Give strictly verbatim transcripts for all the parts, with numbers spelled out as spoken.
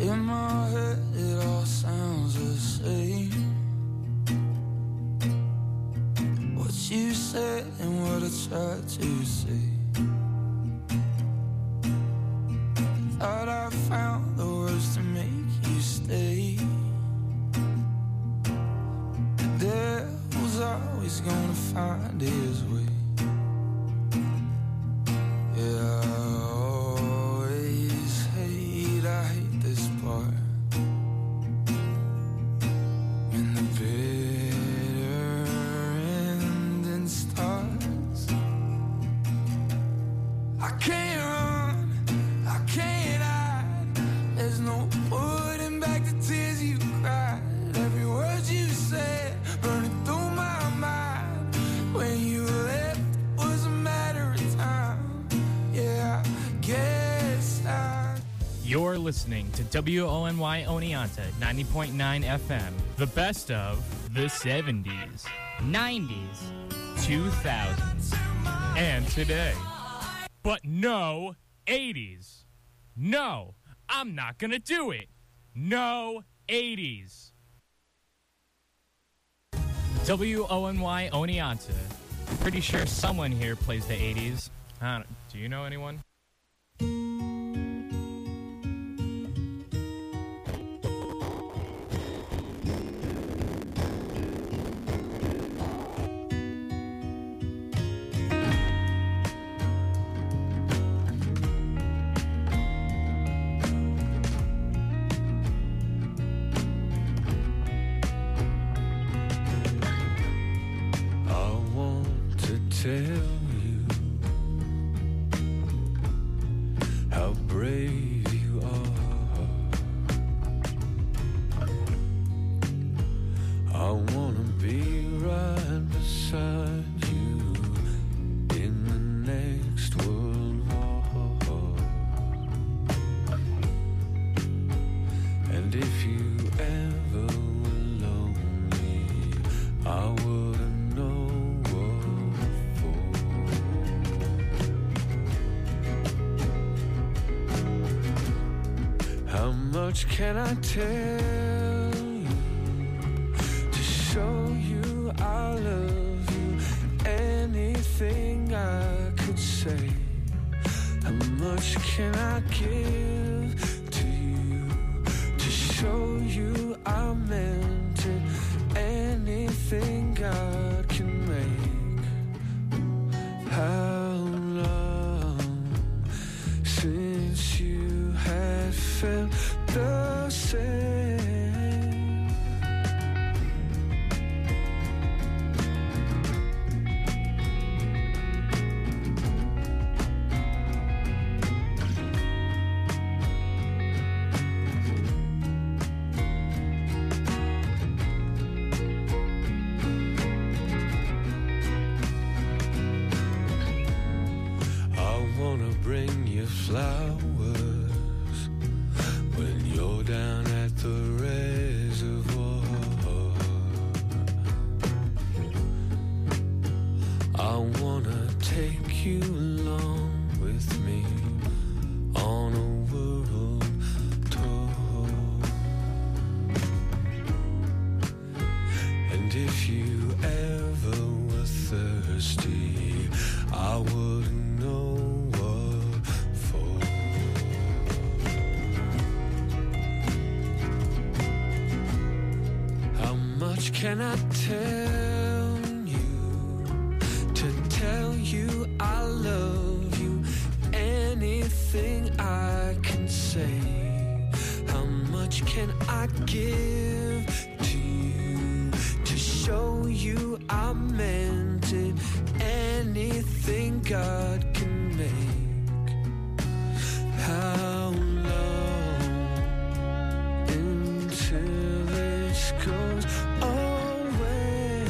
In my head it all sounds the same. What you said and what I tried to say. Thought I found the words to make you stay. The devil's always gonna find his way. Yeah, I always hate, I hate this part. When the bitter ending starts. I can't run, I can't hide. There's no putting back the tears you cried. Every word you said burning through my mind. When you left was a matter of time. Yeah, I guess I. You're listening to W O N Y Oneonta ninety point nine F M. The best of the seventies, nineties, two thousands, and today. But no eighties. No, I'm not gonna do it. No eighties. W O N Y Oneonta. Pretty sure someone here plays the eighties. I don't, do you know anyone? Tell you how brave you are. I wanna be right beside you in the next world war. And if you ever were lonely, I wouldn't know. How much can I tell you to show you I love you? Anything I could say. How much can I give to you to show you I meant it? Anything God can make. How long since you had felt the same? I wanna bring you flowers when you're down at the reservoir. I wanna take you along with me on a world tour. And if you ever were thirsty, I wouldn't know what for. How much can I tell you to tell you I love you? Anything I can say. How much can I give to you to show you I meant it? Anything God can make. How long until this goes away?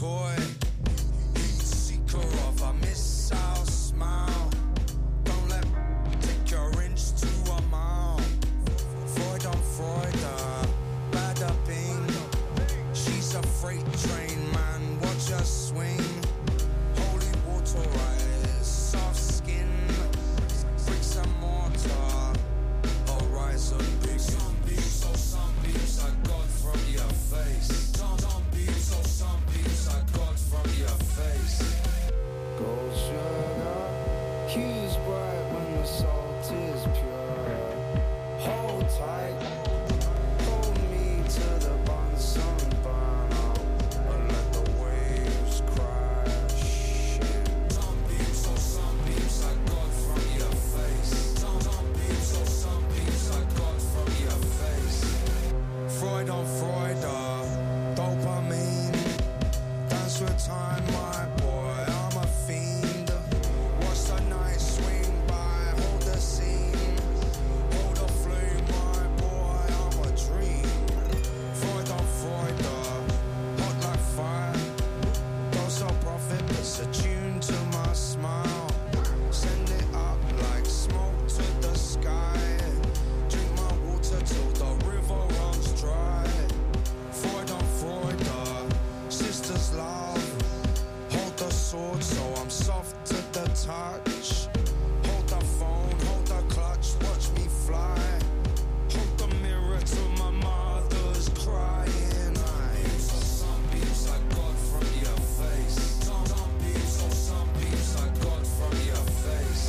decoy. Seeker of a missile smile. Don't let take your inch to a mile. Freud on Freud, uh, bada bing. She's a freight train, man, watch her swing. Holy water rise, soft skin. Bricks and mortar, horizon big. Some beams, oh some beams I got from your face. Some, some beams, oh some beams I got from your face. Gold sugar, hues bright when the salt is pure. Hold tight, hold me to the bottom sunburn out, and let the waves crash in. Some beams, oh some beams I got from your face. Some, some beams, oh some beams I got from your face. Freud on Freud, uh, dopamine. Dance with time, my boy, I'm a fiend. Watch the night swing by, hold the scene. Hold the flame, my boy, I'm a dream. Freud on Freud, uh, hot like fire. Dose of profit, it's attuned to my smile. Send it up like smoke to the sky. Drink my water till the river runs dry. Freud on Freud, uh, sisters love. Hold the sword so I'm soft to the touch. Hold the phone, hold the clutch, watch me fly. Hold the mirror to my mother's crying eyes. Some beams I got from your face. Some, some beams, oh some beams I got from your face.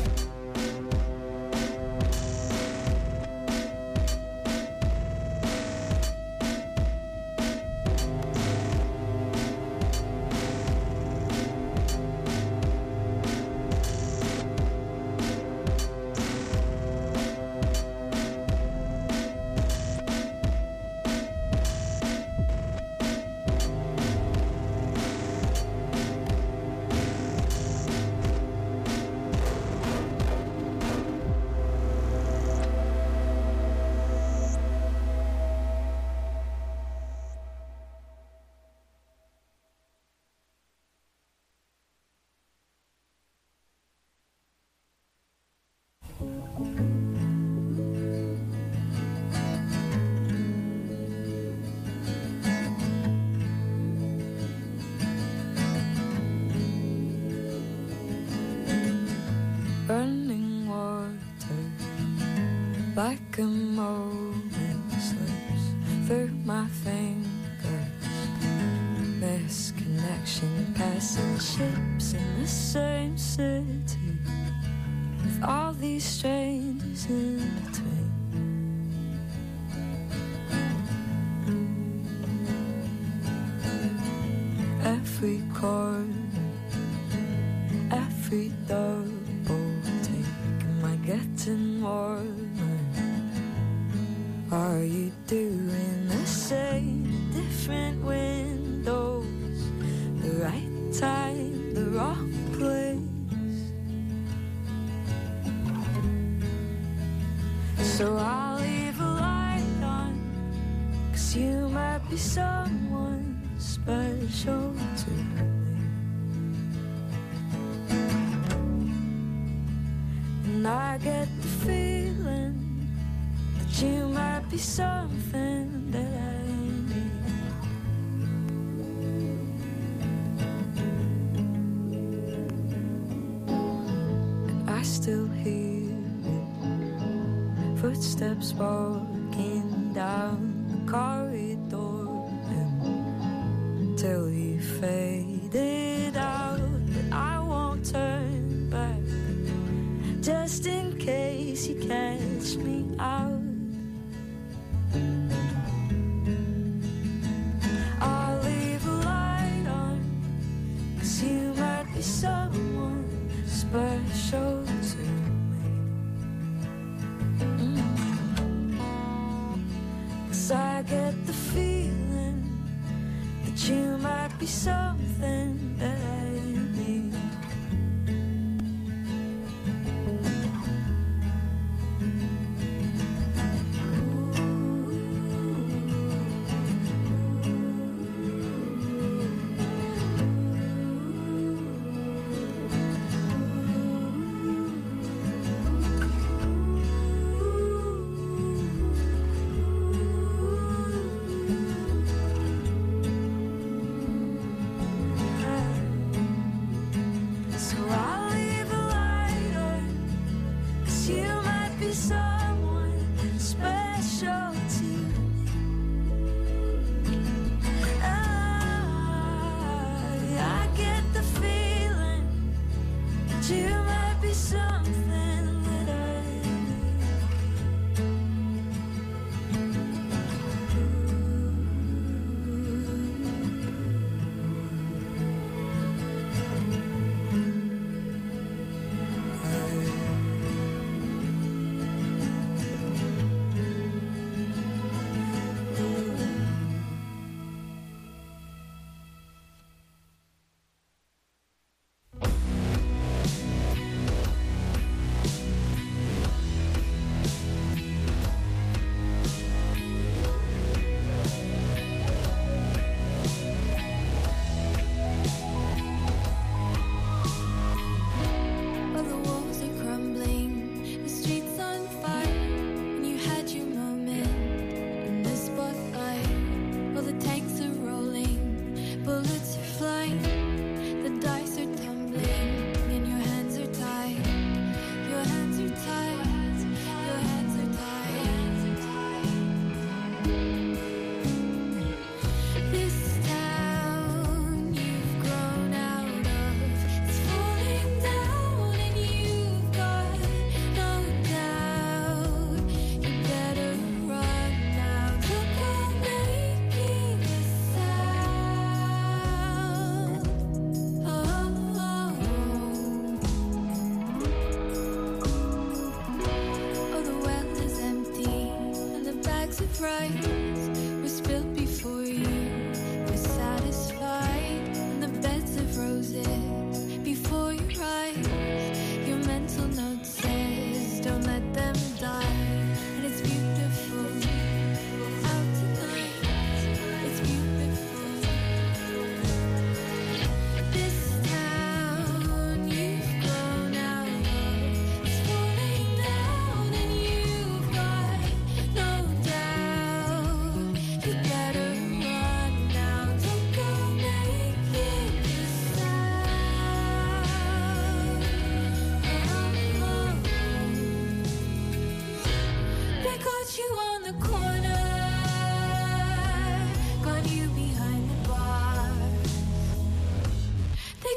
Running water like a moment slips through my fingers. Misconnection, passing ships in the same city with all these strangers in between. Every corner, every double take, am I getting warmer? Are you doing the same? Different windows, the right time, the wrong place. So I'll leave a light on, 'cause you might be someone special to me. And I get the feeling that you might be something that I need. And I still hear it, footsteps walking down the corridor until you faded out. But I won't turn back, just in case you catch me out. I'll leave a light on, 'cause you might be someone special to me. Mm. 'Cause I get the feeling that you might be something that I need. Ooh.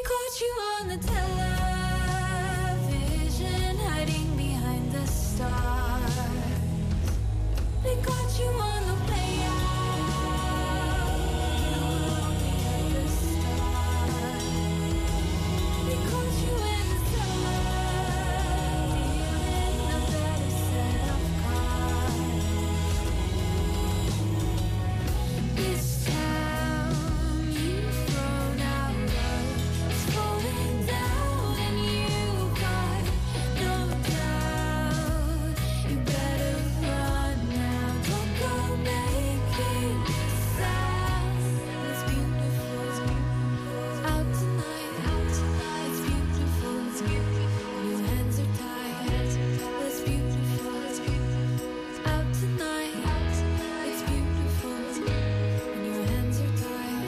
caught you on the television, hiding behind the stars. They caught you on the way out, you were only at the start. They caught you in the summer, dealing a better set of cards. This town you've grown out of is falling down, and you've got no doubt. You better run now, don't go making sounds. It's beautiful, out tonight, out tonight. It's beautiful, it's beautiful. Your hands are tied. It's beautiful, it's beautiful. Out tonight, out tonight. It's beautiful, it's beautiful. And your hands are tied.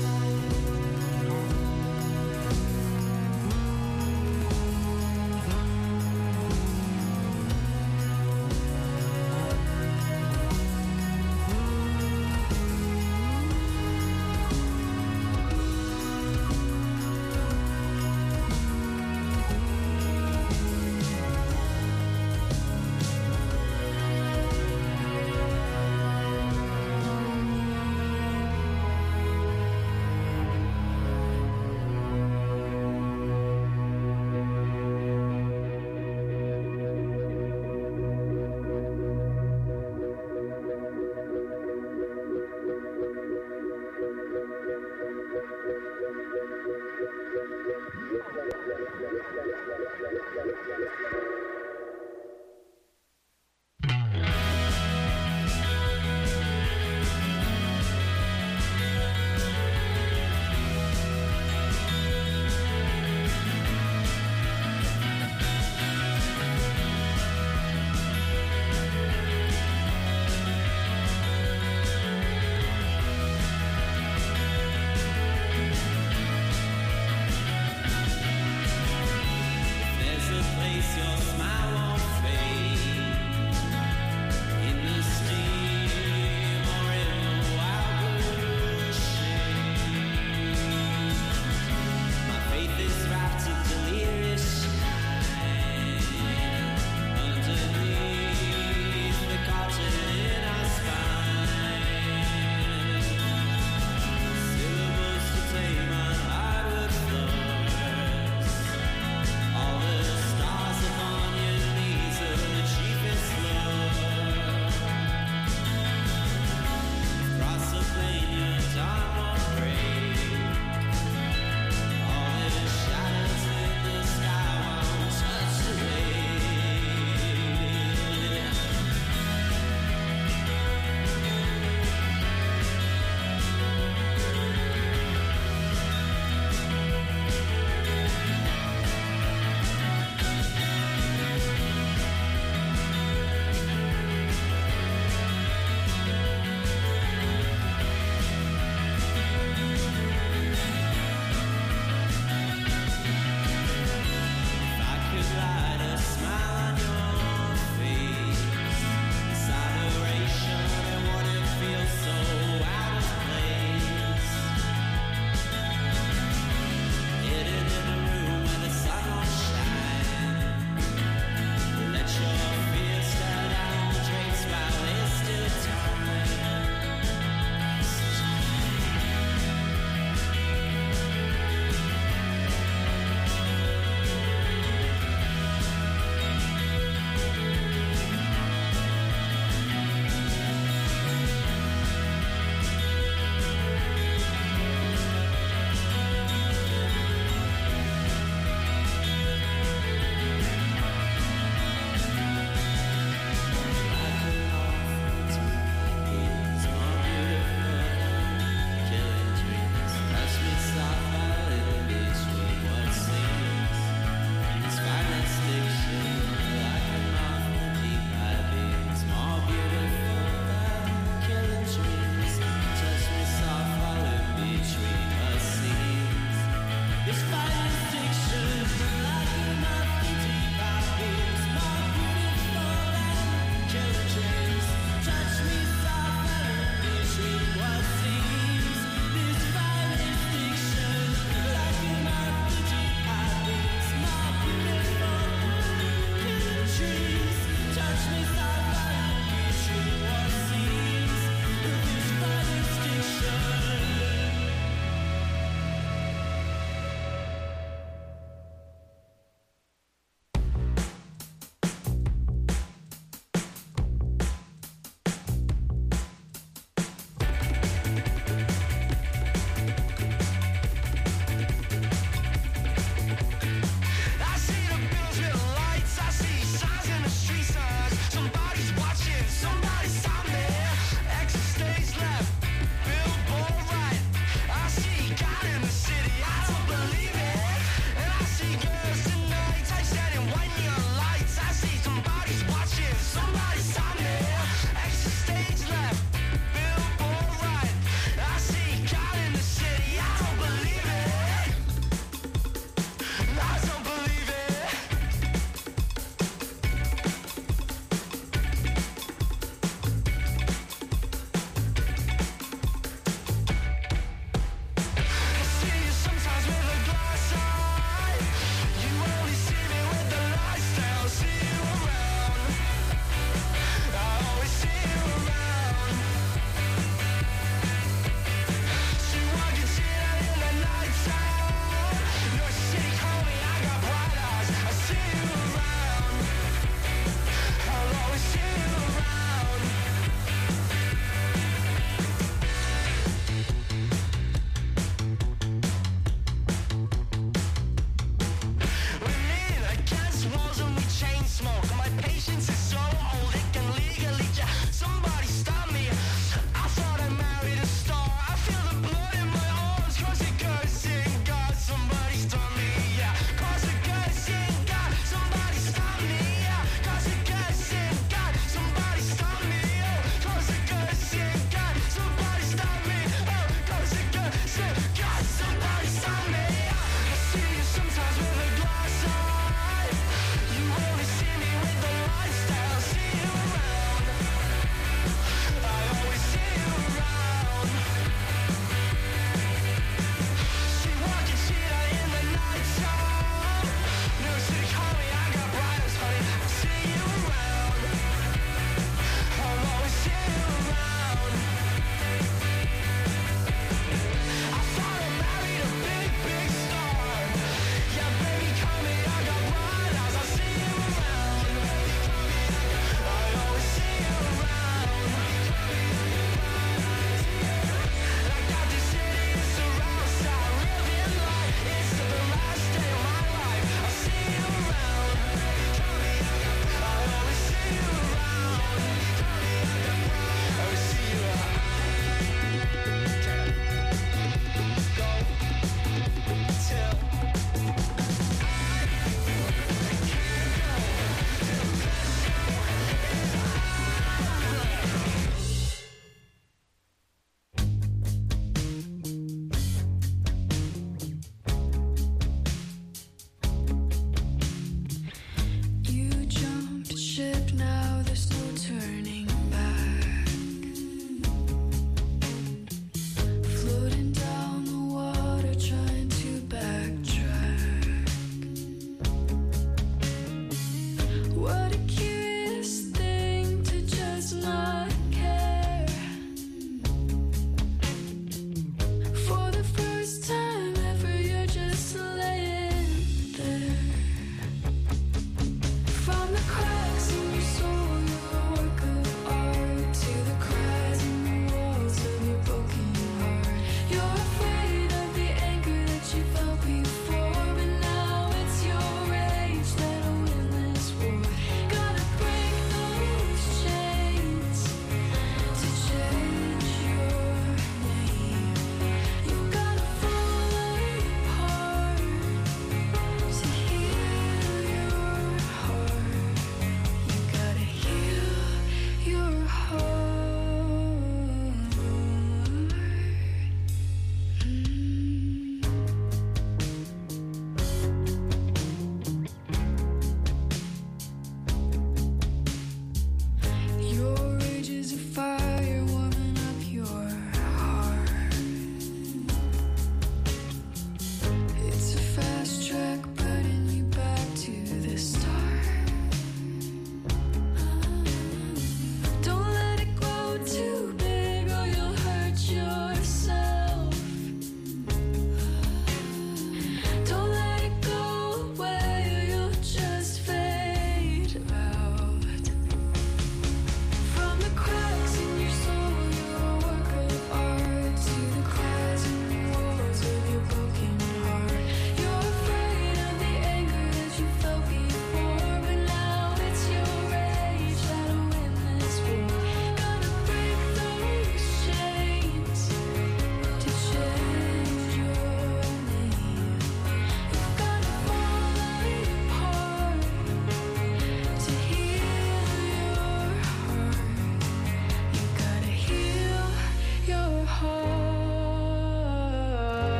There's a place your smile won't fade, in the steam or in the wild shade. My faith is wrapped in delirious shine, underneath the cotton in our spine. Syllables to tame our outward floors. All the stars upon your knee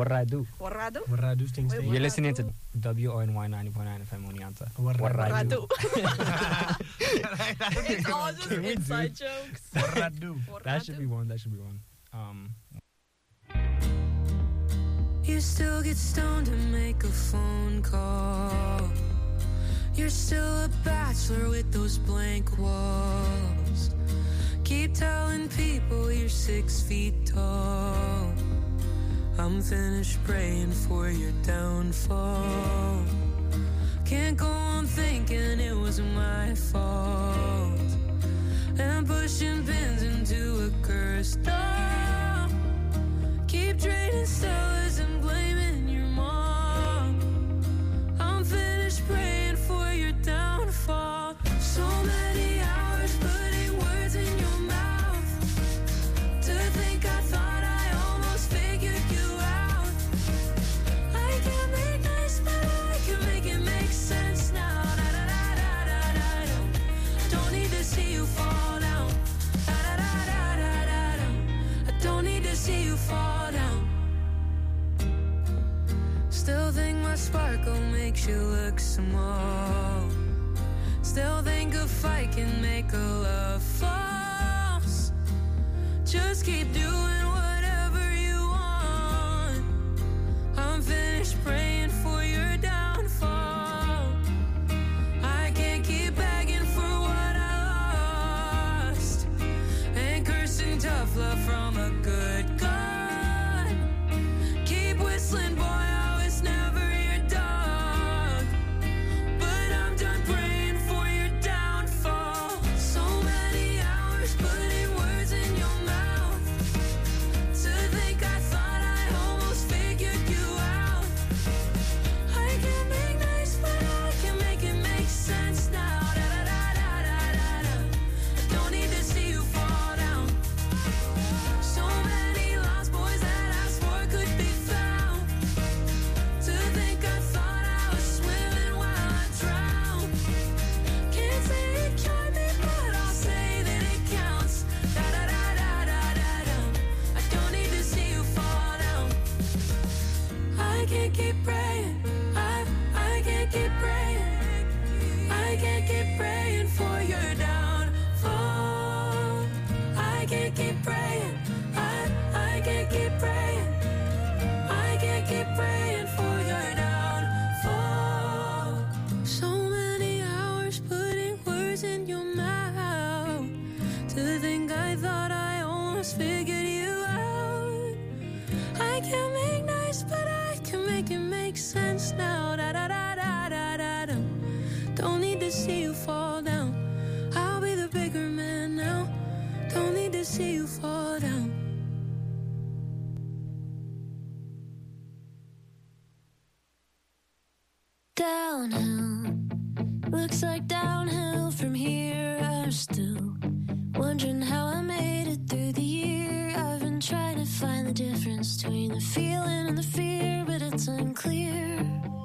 Warradu. Warrado? Warradu stinks. Wait, steak. You're listening to W O N Y ninety point nine F M Oneonta. Warradu. Warrado. It's all just Can we do- inside jokes. Warradu. That should be one. That should be one. Um, You still get stoned and make a phone call. You're still a bachelor with those blank walls. Keep telling people you're six feet tall. I'm finished praying for your downfall. Can't go on thinking it was my fault. And pushing pins into a cursed door. Keep trading stars and blaming your mom. I'm finished praying for your downfall. So many hours putting words in your mouth. To think I thought I almost figured you out. I can make nice, but I can make it make sense now. Da, da, da, da, da, da, da. Don't need to see you fall down. Da, da, da, da, da, da, da. I don't need to see you fall down. Still think my sparkle makes you look small. Still think a fight can make a love false. Just keep doing whatever you want. I'm finished praying for your downfall. I can't keep begging for what I lost. And cursing tough love from a good God. Keep whistling, boy, I was never your dog. But I'm done praying for your downfall. So many hours putting words in your mouth. To think I thought I almost figured you out. I can make nice, but I can make it make sense now. Da da da da da da da. I don't need to see you fall down. So many lost boys that I swore could be found. To think I thought I was swimming while I drowned. Can't say it cured me, but I'll say that it counts. Da da da da da da da. I don't need to see you fall down. I can't keep praying. I I can't keep praying. I can't keep praying for your downfall. I can't keep praying. I I can't keep praying. I can't keep praying for your downfall. So many hours putting words in your mouth. To think I thought I almost figured you out. I can make nice, but I can make it make sense now. Da da da da da da da. Don't need to see you fall down. I'll be the bigger man now. Don't need to see you fall down. Downhill, looks like downhill from here. I'm still wondering how I made it through the year. I've been trying to find the difference between the feeling and the fear, but it's unclear.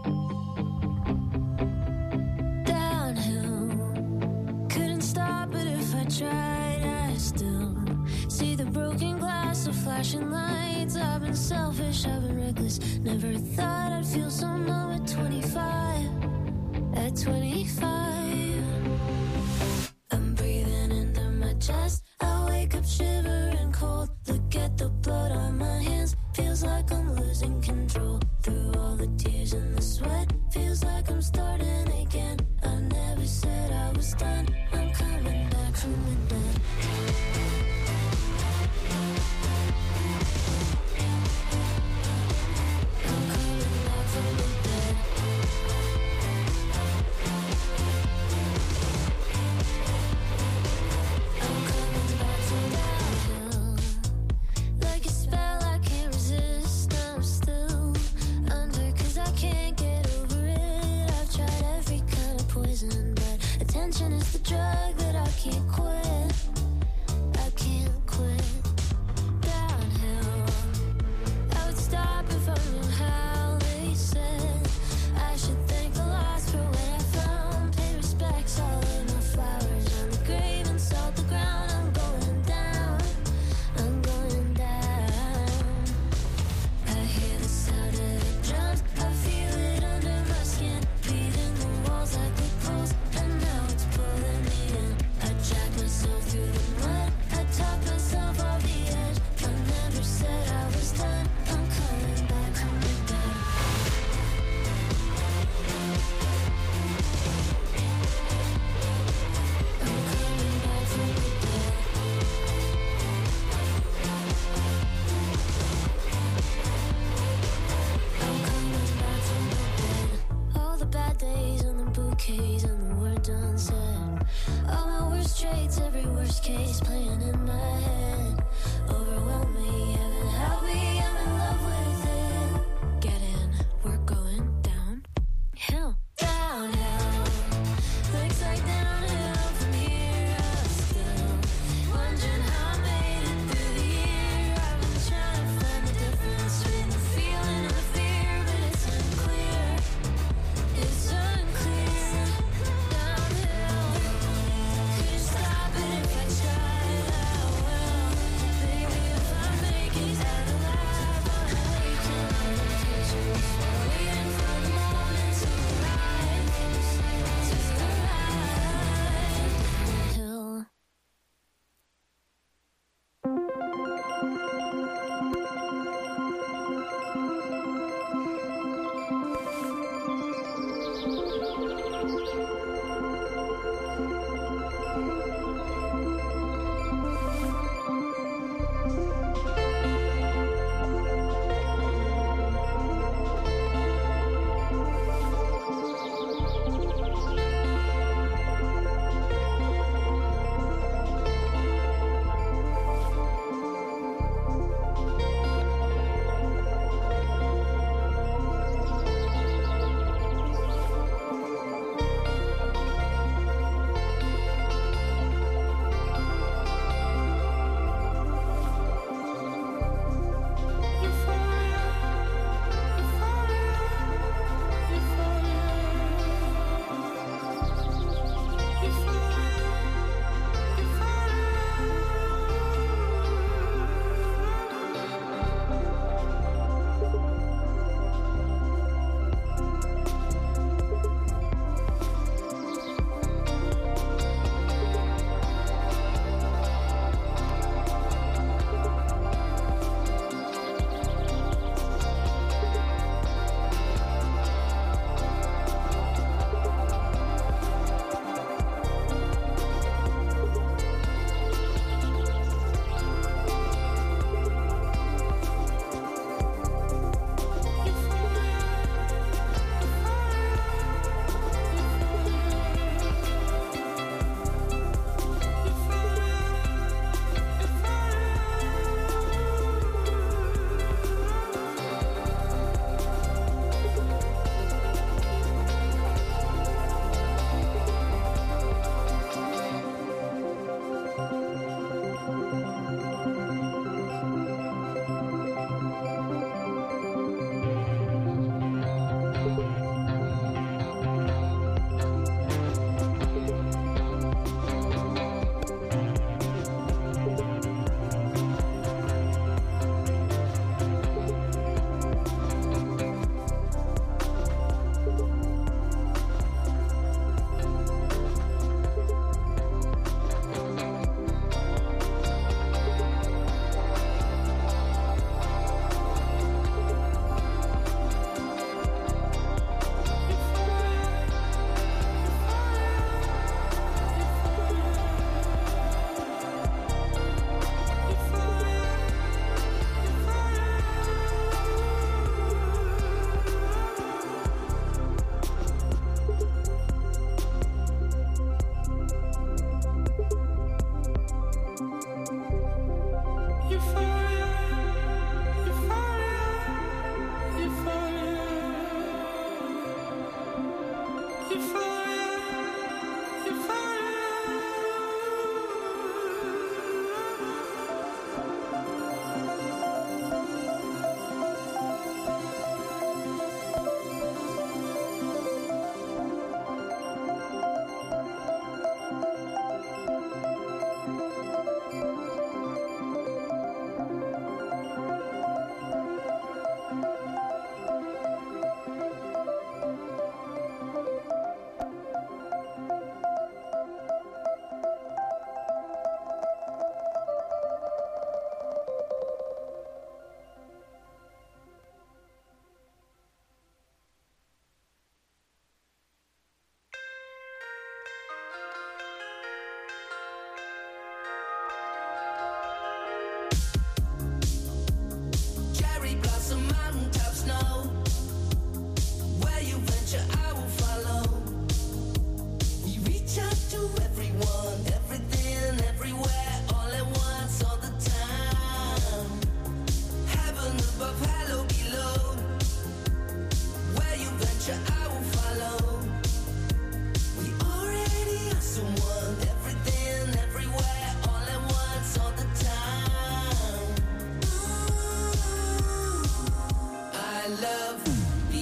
Downhill, couldn't stop it if I tried. I still see the broken glass of flashing lights. I've been selfish, I've been reckless. Never thought I'd feel so numb at twenty-five. At twenty-five, I'm breathing into my chest. I wake up shivering cold. Look at the blood on my hands. Feels like I'm losing control. Through all the tears and the sweat, feels like I'm starting again. I never said I was done. I'm coming back from the dead. I'm coming back from the dead. I'm coming worst case playing in my head. Overwhelm me, heaven help me, I'm in love with it. Get in, we're going down. Hill, downhill. Looks like downhill from here. I'm still wondering how I made it through the year. I've been trying to find the difference between the feeling and the fear, but it's unclear. It's unclear. Downhill. Could you stop it if I tried? I will. Baby, if I make it out alive, I'll wait till I'm in pictures. Waiting for the moment to arrive. To arrive. Downhill.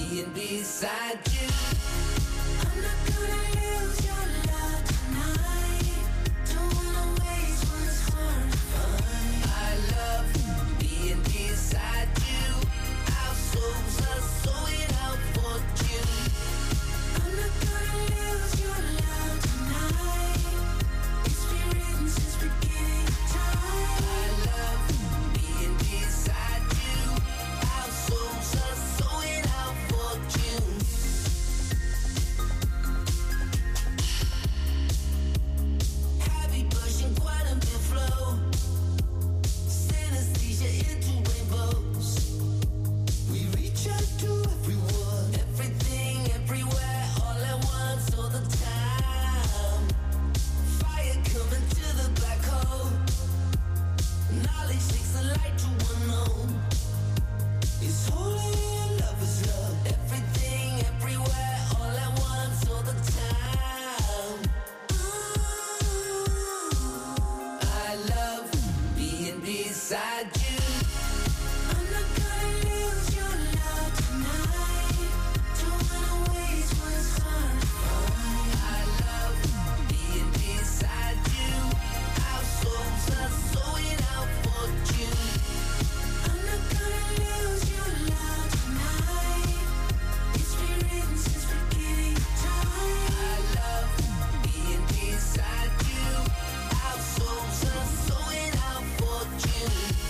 being beside you. I'm not gonna lose your love tonight. Don't wanna waste what's hard to find. I love being beside you. Our souls are soaring out for you. I'm not gonna lose your love tonight. It's been written since beginning time. I love being beside you. Our souls are soaring out for you. Heavy pushing quantum and flow. Synesthesia into rainbows. We reach out to everyone, everything, everywhere, all at once, all the time. Fire coming to the black hole. Knowledge takes the light to unknown. It's holy and love is love. Everything, everywhere, all at once, all the time. I love being beside you. I'm not gonna lose your love tonight. Don't wanna waste what's hard to find. I love being beside you. Our souls are soaring out for you. I'm not gonna lose your love tonight. It's been written since beginning time. I love being beside you. Our souls are soaring out for you.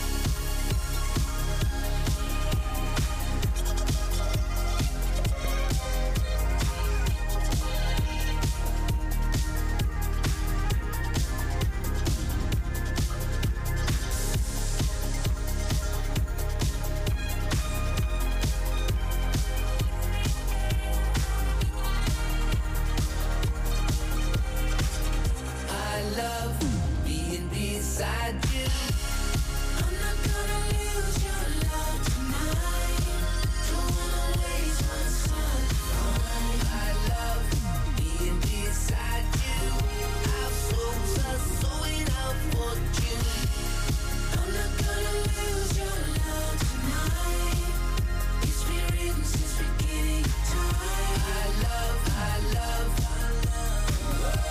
I love being beside you. I'm not gonna lose your love tonight. Don't wanna waste what's hard to find. I love being beside you. Our souls are soaring out for you. I'm not gonna lose your love tonight. It's been written since beginning time. I love, I love, I love.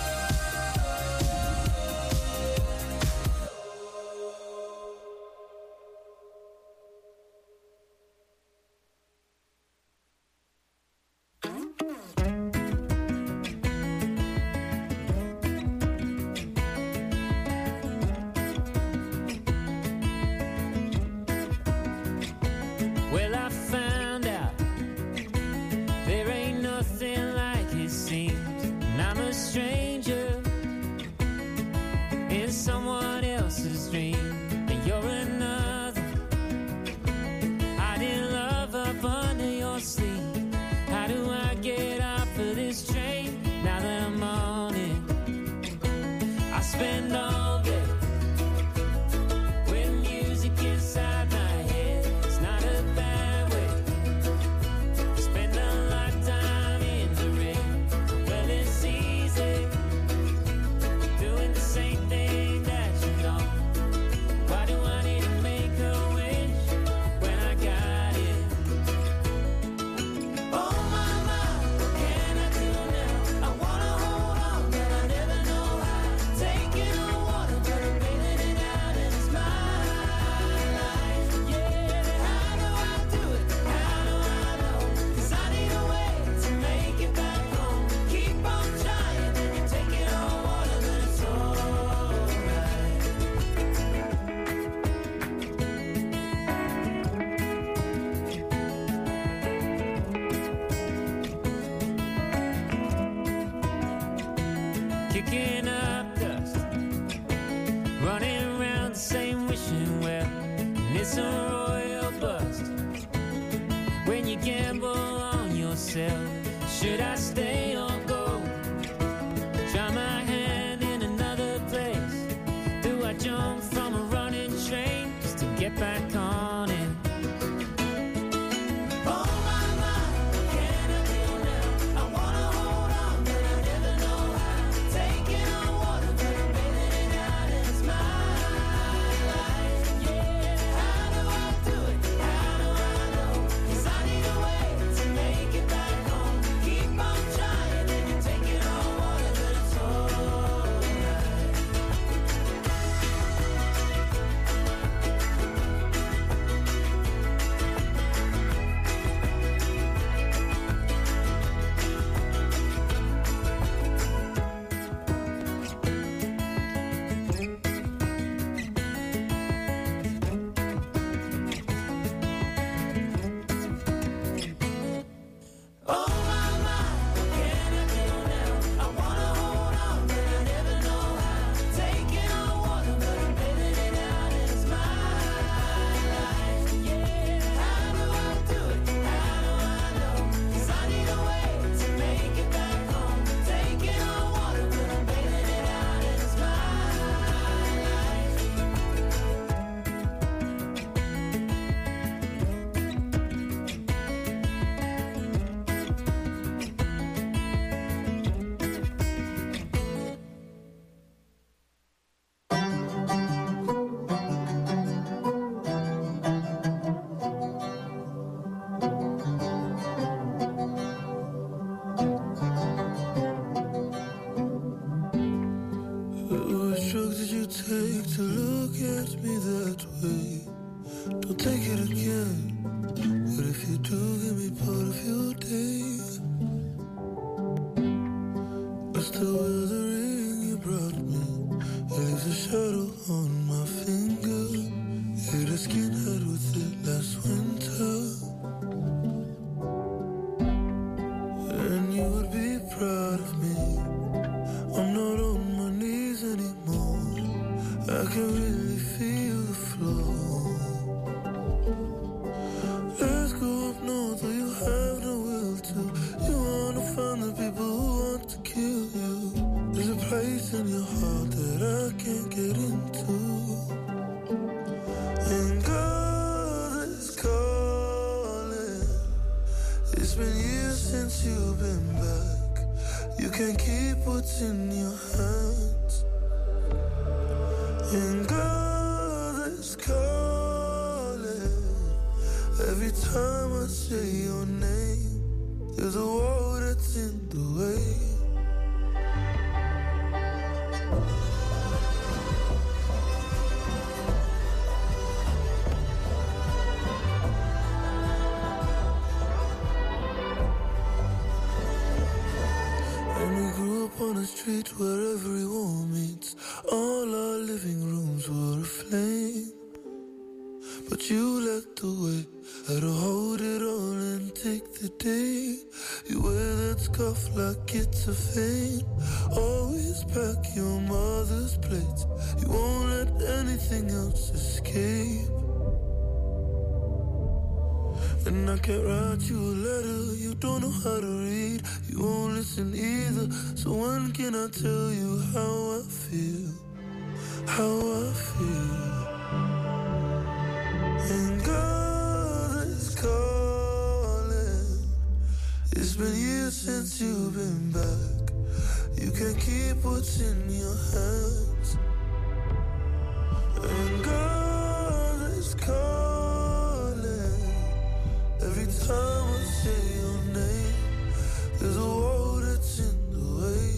Well, I found out there ain't nothing like it seems. And I'm a stranger in someone else's dream. And you're another hiding love up under your sleeve. How do I get off of this train now that I'm on it? I spend all day with music inside my head. It's not a bad way. Spend a lifetime in the rain. Well, it's easy doing the same thing that you know. Why do I need to make a wish when I got it? Oh my, my, what can I do now? I wanna hold on, but I never know how. Taking on water, but I'm bailing it out, and it's my life. Yeah, how do I do it? How do I know? 'Cause I need a way to make it back home. Keep on trying, and you're taking on water, but it's alright. Kicking up dust, running around the same wishing well, and it's a royal bust when you gamble on yourself. Should I stay or go? Try my hand in another place. Do I jump from a running train just to get back on it? Oh my, my, what can I do now? I wanna hold on, but I never know how. Taking on water, but I'm bailing it out, and it's my life. Yeah, how do I do it? How do I know? 'Cause I need a way to make since you've been back. You can't keep what's in your hands. And God is calling. Every time I say your name, there's a wall that's in the way. On a street where everyone meets, all our living rooms were aflame. But you led the way, had to hold it on and take the day. You wear that scarf like it's a fame. Always pack your mother's plates. You won't let anything else escape. And I can't write you a letter, you don't know how to read. You won't listen either, so when can I tell you how I feel? How I feel. And God is calling. It's been years since you've been back. You can't keep what's in your hands. And God is calling. Every time I say your name, there's a wall that's in the way.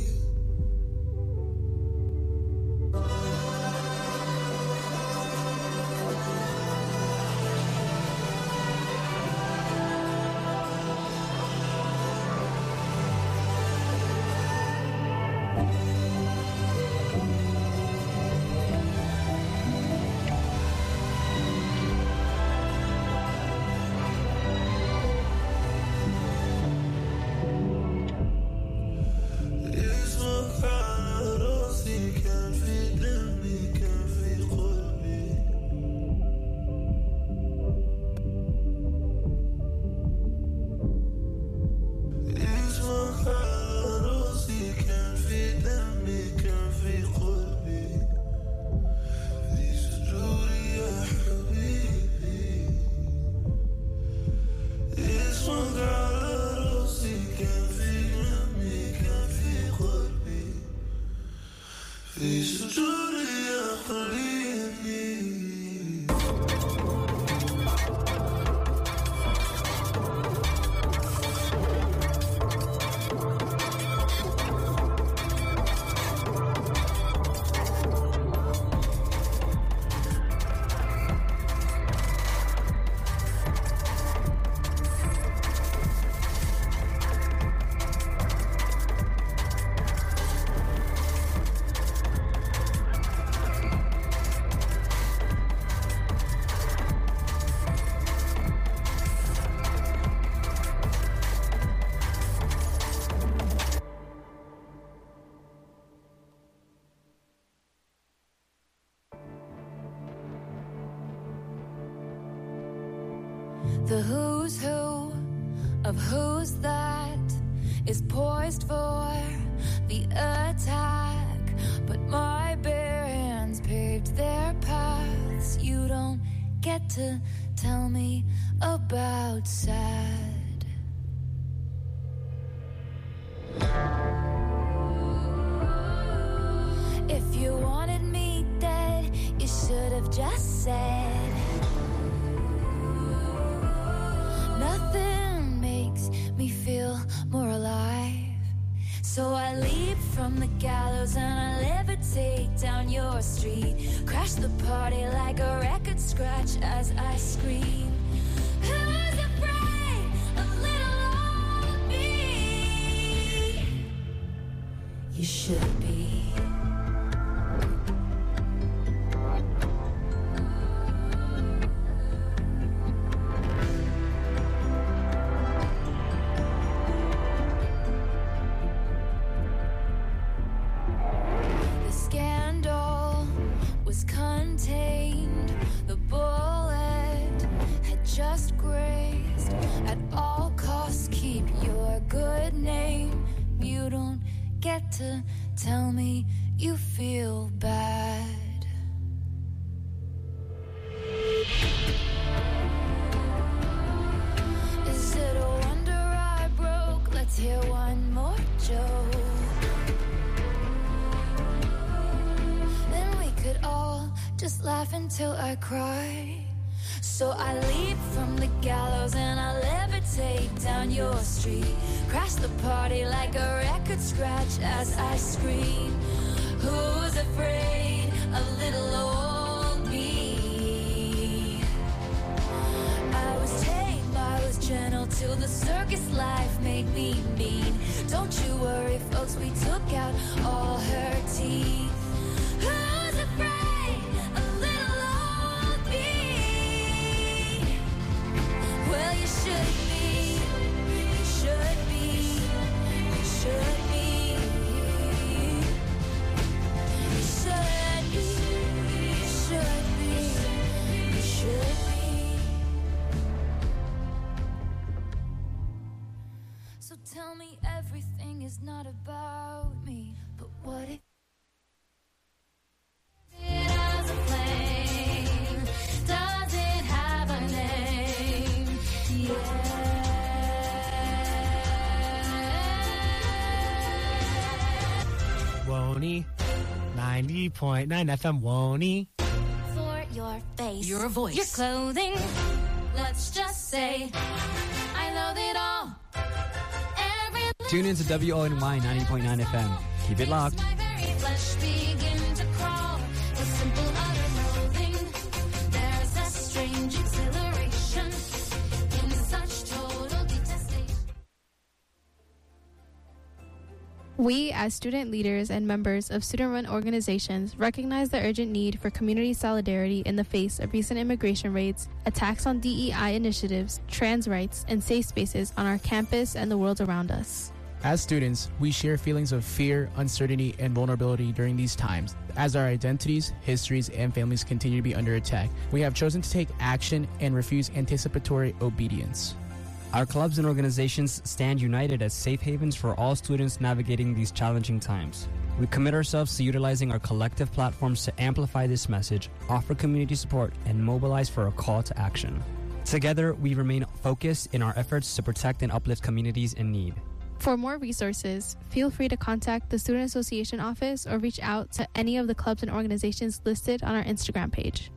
The who's who of who's that is poised for the attack, but my bare hands paved their paths. You don't get to tell me about sad. If you wanted me dead, you should have just said. Nothing makes me feel more alive. So I leap from the gallows and I levitate down your street. Crash the party like a record scratch as I scream. Who's afraid of little old me? You should be. To tell me you feel bad. Is it a wonder I broke laugh until I cry. So I leap from the gallows and I levitate down your street. Crash the party like a record scratch as I scream. Who's afraid of little old me? I was tame, I was gentle till the circus life made me mean. Don't you worry, folks, we took out all her teeth. Who's afraid of little old me? Well, you should be, you should be, you should be. You should be, you should be, you should be. So tell me everything is not about me, but what if it has a flame? Does it have a name? Yeah. Woney, ninety point nine F M, Woney. For your face, Your voice. your clothing. Let's just say I love it all. Every Tune in to W O N Y ninety point nine F M. Keep it locked. my very flesh begin to crawl. The simple utter loathing. There's a strange exhilaration in such total detestation. We, as student leaders and members of student-run organizations, recognize the urgent need for community solidarity in the face of recent immigration raids, attacks on D E I initiatives, trans rights, and safe spaces on our campus and the world around us. As students, we share feelings of fear, uncertainty, and vulnerability during these times. As our identities, histories, and families continue to be under attack, we have chosen to take action and refuse anticipatory obedience. Our clubs and organizations stand united as safe havens for all students navigating these challenging times. We commit ourselves to utilizing our collective platforms to amplify this message, offer community support, and mobilize for a call to action. Together, we remain focused in our efforts to protect and uplift communities in need. For more resources, feel free to contact the Student Association office or reach out to any of the clubs and organizations listed on our Instagram page.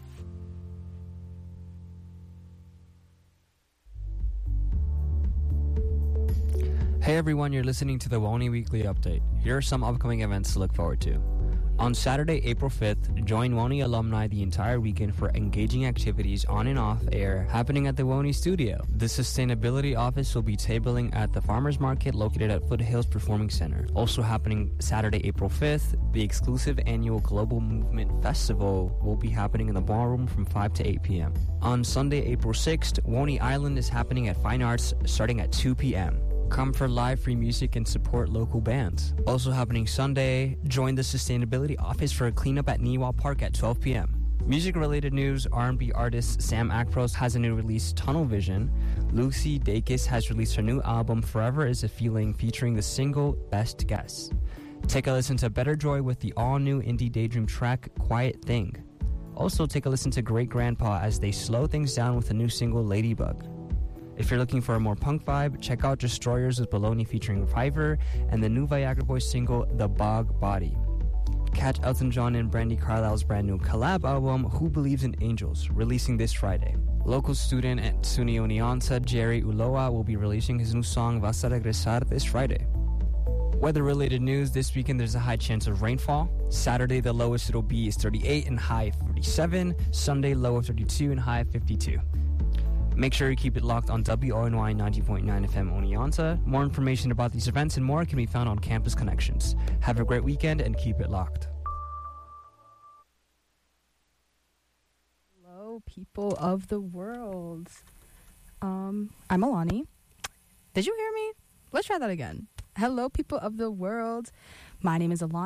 Hey everyone, you're listening to the Woney Weekly Update. Here are some upcoming events to look forward to. On Saturday, April fifth, join Woney alumni the entire weekend for engaging activities on and off air happening at the Woney Studio. The Sustainability Office will be tabling at the Farmers Market located at Foothills Performing Center. Also happening Saturday, April fifth, the exclusive annual Global Movement Festival will be happening in the ballroom from five to eight p.m. On Sunday, April sixth, Woney Island is happening at Fine Arts starting at two p.m. Come for live free music and support local bands. Also happening Sunday, join the Sustainability Office for a cleanup at Niwa Park at twelve p.m. Music-related news, R and B artist Sam Akpros has a new release, Tunnel Vision. Lucy Dacus has released her new album, Forever is a Feeling, featuring the single Best Guess. Take a listen to Better Joy with the all-new indie daydream track, Quiet Thing. Also take a listen to Great Grandpa as they slow things down with the new single, Ladybug. If you're looking for a more punk vibe, check out Destroyers with Baloney featuring Fiverr and the new Viagra Boys single, The Bog Body. Catch Elton John and Brandy Carlisle's brand new collab album, Who Believes in Angels, releasing this Friday. Local student at SUNY Oneonta, Jerry Uloa, will be releasing his new song, Vas a Regresar, this Friday. Weather-related news, this weekend there's a high chance of rainfall. Saturday, the lowest it'll be is thirty-eight and high forty-seven. Sunday, low of thirty-two and high fifty-two. Make sure you keep it locked on W O N Y ninety point nine F M Oneonta. More information about these events and more can be found on Campus Connections. Have a great weekend and keep it locked. Hello, people of the world. Um, I'm Alani. Did you hear me? Let's try that again. Hello, people of the world. My name is Alani.